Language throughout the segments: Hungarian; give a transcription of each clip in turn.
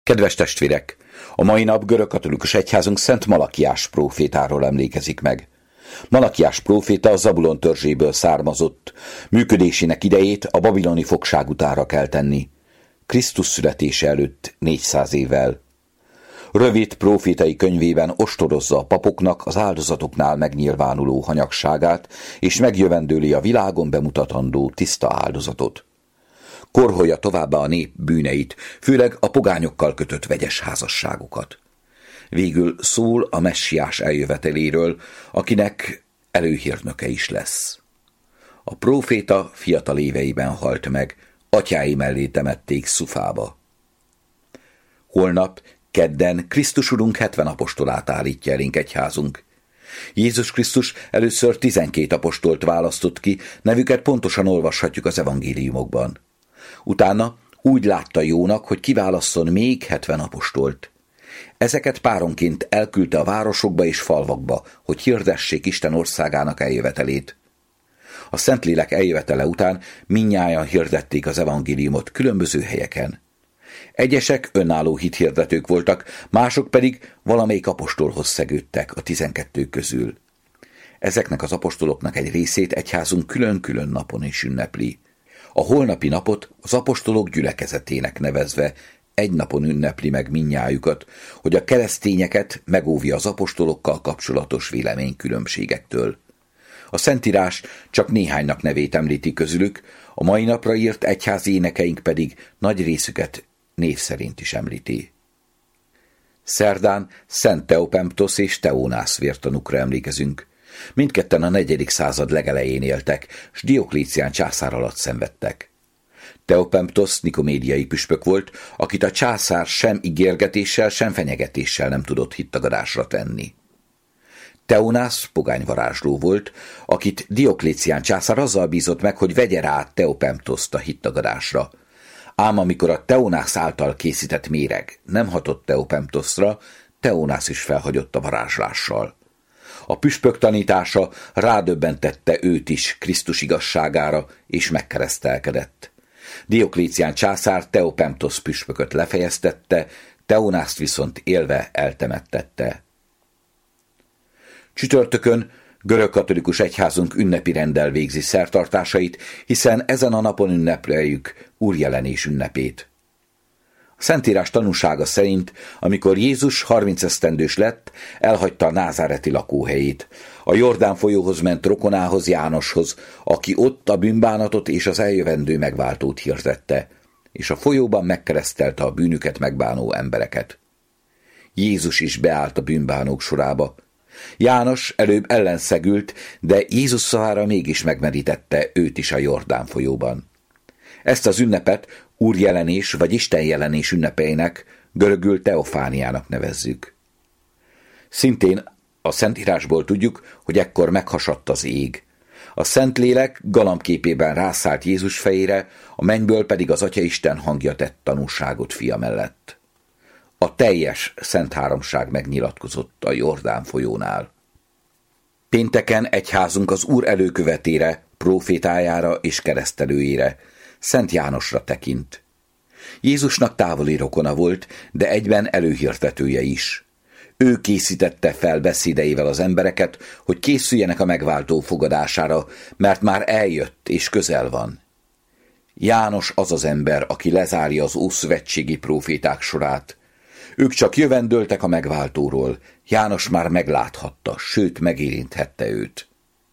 Kedves testvérek! A mai nap görögkatolikus egyházunk Szent Malakiás prófétáról emlékezik meg. Malakiás próféta a Zabulon törzséből származott, működésének idejét a babiloni fogság utára kell tenni, Krisztus születése előtt 400 évvel. Rövid prófétai könyvében ostorozza a papoknak az áldozatoknál megnyilvánuló hanyagságát, és megjövendőli a világon bemutatandó tiszta áldozatot. Korholja továbbá a nép bűneit, főleg a pogányokkal kötött vegyes házasságokat. Végül szól a messiás eljöveteléről, akinek előhírnöke is lesz. A próféta fiatal éveiben halt meg, atyái mellé temették Szufába. Holnap, kedden Krisztus Urunk 70 apostolát állítja elénk egyházunk. Jézus Krisztus először 12 apostolt választott ki, nevüket pontosan olvashatjuk az evangéliumokban. Utána úgy látta jónak, hogy kiválasszon még 70 apostolt. Ezeket páronként elküldte a városokba és falvakba, hogy hirdessék Isten országának eljövetelét. A Szentlélek eljövetele után mindnyájan hirdették az evangéliumot különböző helyeken. Egyesek önálló hithirdetők voltak, mások pedig valamelyik apostolhoz szegődtek a 12 közül. Ezeknek az apostoloknak egy részét egyházunk külön-külön napon is ünnepli. A holnapi napot az apostolok gyülekezetének nevezve egy napon ünnepli meg mindnyájukat, hogy a keresztényeket megóvja az apostolokkal kapcsolatos véleménykülönbségektől. A Szentírás csak néhánynak nevét említi közülük, a mai napra írt egyházi énekeink pedig nagy részüket név szerint is említi. Szerdán Szent Theopemptos és Theónász vértanúkra emlékezünk. Mindketten a 4. század legelején éltek, s Dioklécián császár alatt szenvedtek. Theopemptos nikomédiai püspök volt, akit a császár sem ígérgetéssel, sem fenyegetéssel nem tudott hittagadásra tenni. Theónász pogányvarázsló volt, akit Dioklécián császár azzal bízott meg, hogy vegye rá Theopemptoszt a hittagadásra. Ám amikor a Theónász által készített méreg nem hatott Theopemptosra, Theónász is felhagyott a varázslással. A püspök tanítása rádöbbentette őt is Krisztus igazságára, és megkeresztelkedett. Dioklécián császár Theopemptos püspököt lefejeztette, Theónászt viszont élve eltemettette. Csütörtökön görögkatolikus egyházunk ünnepi renddel végzi szertartásait, hiszen ezen a napon ünnepeljük Úrjelenés ünnepét. A Szentírás tanúsága szerint, amikor Jézus 30 esztendős lett, elhagyta a názáreti lakóhelyét. A Jordán folyóhoz ment rokonához, Jánoshoz, aki ott a bűnbánatot és az eljövendő megváltót hirdette, és a folyóban megkeresztelte a bűnüket megbánó embereket. Jézus is beállt a bűnbánók sorába. János előbb ellenszegült, de Jézus szavára mégis megmerítette őt is a Jordán folyóban. Ezt az ünnepet Úrjelenés vagy Istenjelenés ünnepeinek, görögül teofániának nevezzük. Szintén a Szentírásból tudjuk, hogy ekkor meghasadt az ég. A Szentlélek galambképében rászállt Jézus fejére, a mennyből pedig az Atyaisten hangja tett tanúságot fia mellett. A teljes Szent Háromság megnyilatkozott a Jordán folyónál. Pénteken egyházunk az Úr előkövetére, prófétájára és keresztelőjére, Szent Jánosra tekint. Jézusnak távoli rokona volt, de egyben előhirdetője is. Ő készítette fel beszédeivel az embereket, hogy készüljenek a megváltó fogadására, mert már eljött és közel van. János az az ember, aki lezárja az ószövetségi próféták sorát. Ők csak jövendöltek a megváltóról, János már megláthatta, sőt megérinthette őt.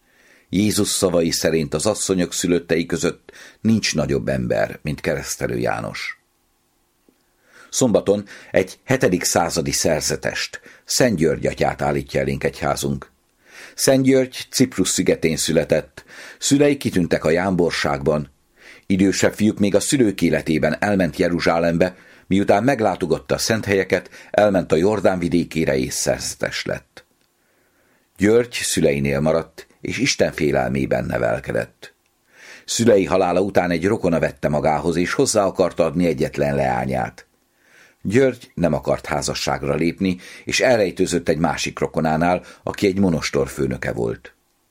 Jézus szavai szerint az asszonyok szülöttei között nincs nagyobb ember, mint keresztelő János. Szombaton egy 7. századi szerzetest, Szent György atyát állítja elénk egyházunk. Szent György Ciprus szigetén született, szülei kitűntek a jámborságban. Idősebb fiúk még a szülők életében elment Jeruzsálembe, miután meglátogatta a szent helyeket, elment a Jordán vidékére és szerzetes lett. György szüleinél maradt, és Isten félelmében nevelkedett. Szülei halála után egy rokona vette magához, és hozzá akarta adni egyetlen leányát. György nem akart házasságra lépni, és elrejtőzött egy másik rokonánál, aki egy monostor főnöke volt.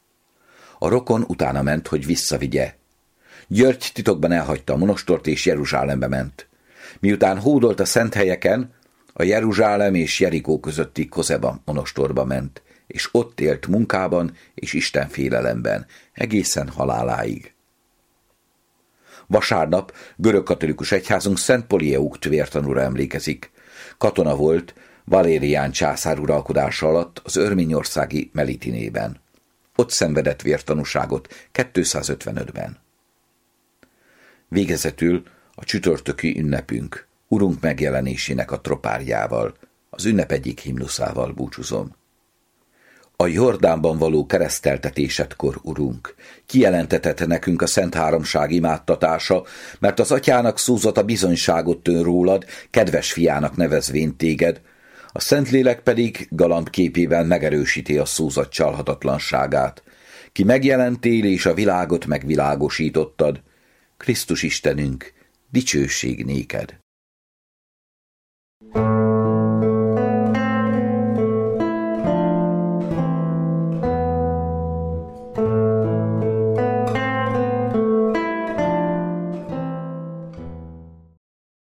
A rokon utána ment, hogy visszavigye. György titokban elhagyta a monostort, és Jeruzsálembe ment. Miután hódolt a szent helyeken, a Jeruzsálem és Jerikó közötti Kozeba monostorba ment, és ott élt munkában és istenfélelemben, egészen haláláig. Vasárnap görögkatolikus egyházunk Szent Polieukt vértanúra emlékezik. Katona volt Valérián császár uralkodása alatt az örményországi Melitinében. Ott szenvedett vértanúságot 255-ben. Végezetül a csütörtöki ünnepünk, Urunk megjelenésének a tropárjával, az ünnep egyik himnuszával búcsúzom. A Jordánban való kereszteltetésedkor, Urunk, kijelentetett nekünk a Szent Háromság imádtatása, mert az atyának szózata bizonyságot tön rólad, kedves fiának nevezvén téged, a Szentlélek pedig galambképében megerősíti a szózat csalhatatlanságát, ki megjelentél és a világot megvilágosítottad, Krisztus Istenünk, dicsőség néked.